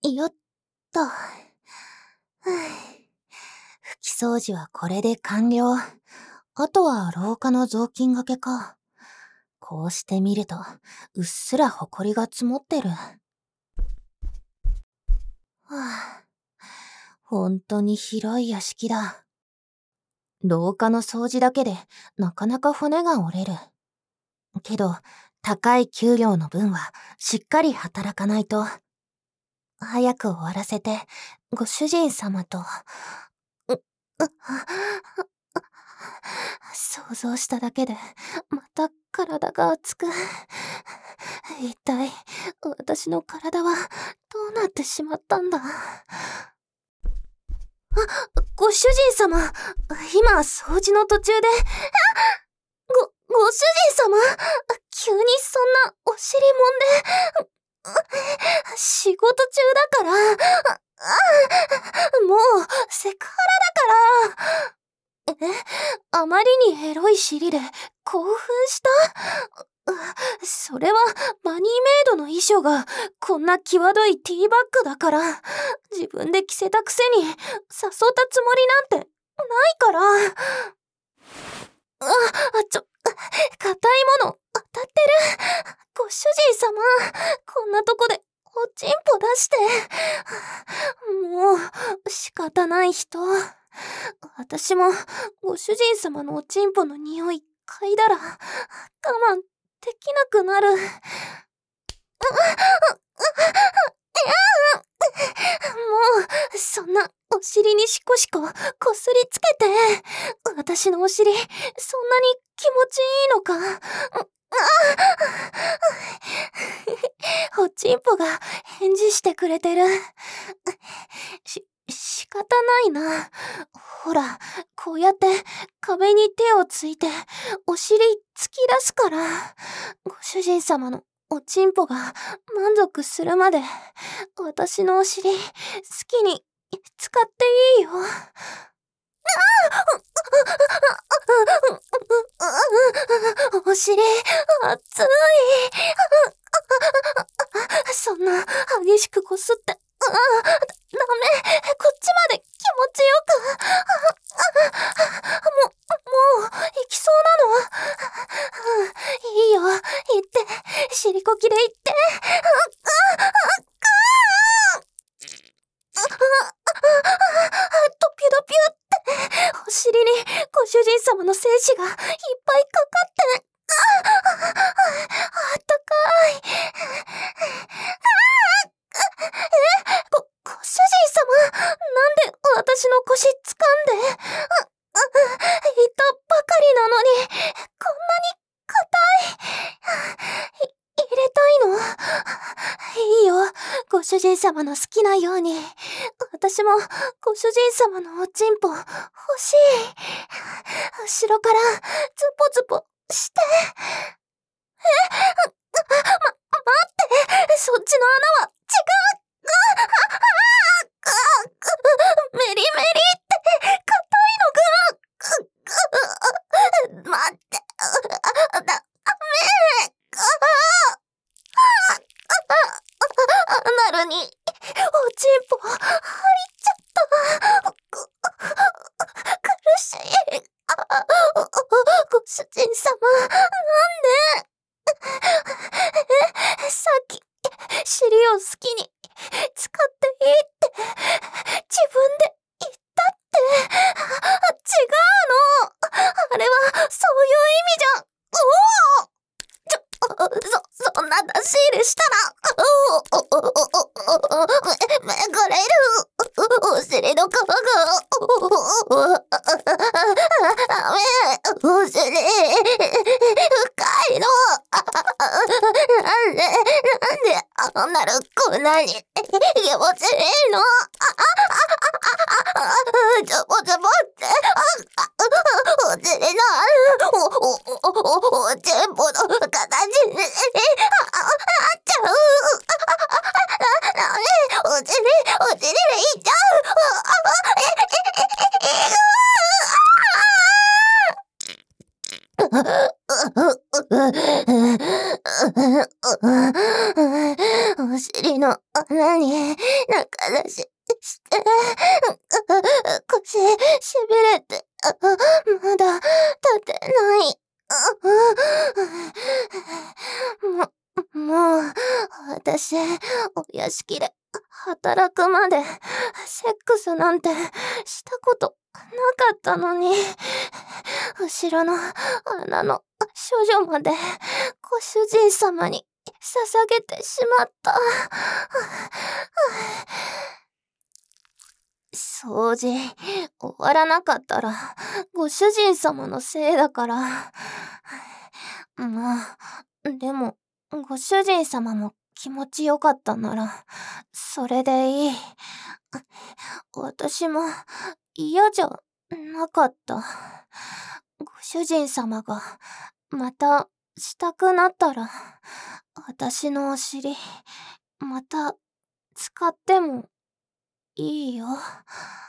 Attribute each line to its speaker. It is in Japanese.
Speaker 1: よっと。拭き掃除はこれで完了。あとは廊下の雑巾掛けか。こうしてみると、うっすら埃が積もってる。本当に広い屋敷だ。廊下の掃除だけでなかなか骨が折れる。けど、高い給料の分はしっかり働かないと。早く終わらせて、ご主人様と。想像しただけで、また体が熱く。一体、私の体はどうなってしまったんだ。ご主人様、今掃除の途中で。ご主人様、急にそんなお尻もんで。仕事中だから。もう、セクハラだから。あまりにエロい尻で興奮した？それはバニーメイドの衣装がこんな際どいティーバッグだから、自分で着せたくせに誘ったつもりなんてないから。硬いもの当たってる。ご主人様、こんなとこでおちんぽ出して。もう仕方ない人。私もご主人様のおちんぽの匂い嗅いだら我慢できなくなる。もうそんなお尻にシコシコこすりつけて。私のお尻そんなに気持ちいいのか。おちんぽが返事してくれてる。仕方ないな。ほら、こうやって壁に手をついてお尻突き出すから、ご主人様のおちんぽが満足するまで私のお尻好きに使っていいよ。お尻熱い。そんな激しくこすって、ダメ、こっちまで気持ちよく。もう行きそうなの。いいよ、行って、尻こきで行って。ドピュドピュって、お尻にご主人様の精子がいっぱいかかって。あったかい。ご主人様、なんで私の腰掴んで。言ったばかりなのに、こんなに硬い。入れたいの？いいよ、ご主人様の好きなように。私もご主人様のおちんぽ欲しい。後ろからズポズポして。待って、そっちの穴は違う。メリメリって硬いのが。待って、ダメ。アナルにおちんぽ入っちゃった。苦しい。ご主人様、なんで？さっき尻を好きに使っていいって自分で言ったって。違うの。あれはそういう意味じゃ。そんな出し入れしたらめくれる。お尻の皮がダメ。お尻深いの。なんであんなるこんなに気持ちいいの。ズボズボってお尻のおちんぽの形になっちゃう。お尻でいっちゃう。お尻の穴に中出しして、腰しびれて、まだ立てない。もう、私、お屋敷で働くまで、セックスなんてしたことなかったのに、後ろの穴の処女までご主人様に捧げてしまった。掃除終わらなかったらご主人様のせいだから。まあ、でもご主人様も気持ちよかったならそれでいい。私も嫌じゃなかった。ご主人様がまたしたくなったら私のお尻また使ってもいいよ。